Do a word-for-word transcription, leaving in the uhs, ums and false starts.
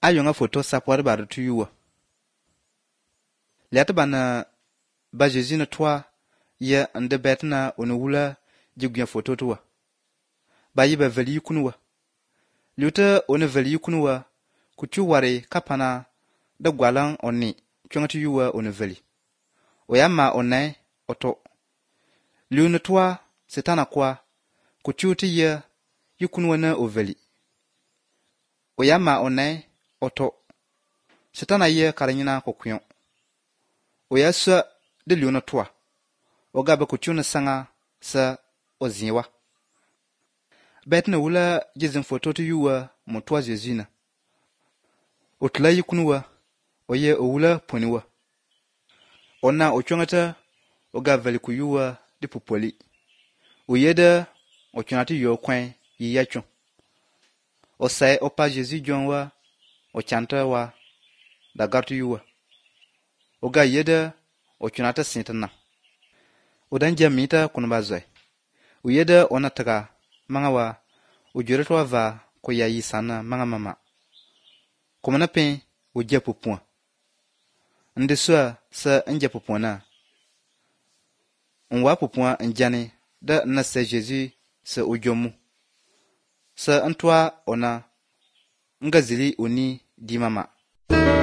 ayonga photo sapwar bar tu yuwa let bana ba Jésus ne toi ye ande betna onu wula jigya photo tuwa ba yi ba vali kunwa luta onu vali kunwa kutu ware kapana da gwalan onni kyongati yuwa onu vali oyama onai oto lune toi setana kwa kutu ti ye yukunwa na ovali oyama onai oto setana ye karanyina kokyon oyasa de lune toi oga ba kutu na sanga sa ozinwa betna wula jizin photo tu yuwa mutwa Jésus otla yukunwa oye owula poniwa onna ochongata oga vali ku yuwa di popoli oyeda ochonati yo kwen yiyacho osai opa Jésus jonwa ochanta wa da gartu yuwa oga yeda ochonata sintana odan jamita kunba zoi oyeda onataga mangawa ojoretwa va ko yayi sana manga mama komana pe oje popon nde so sa nje popona onwa popon njane da na se Jésus sa ojomu sa antwa ona ngazili oni di mama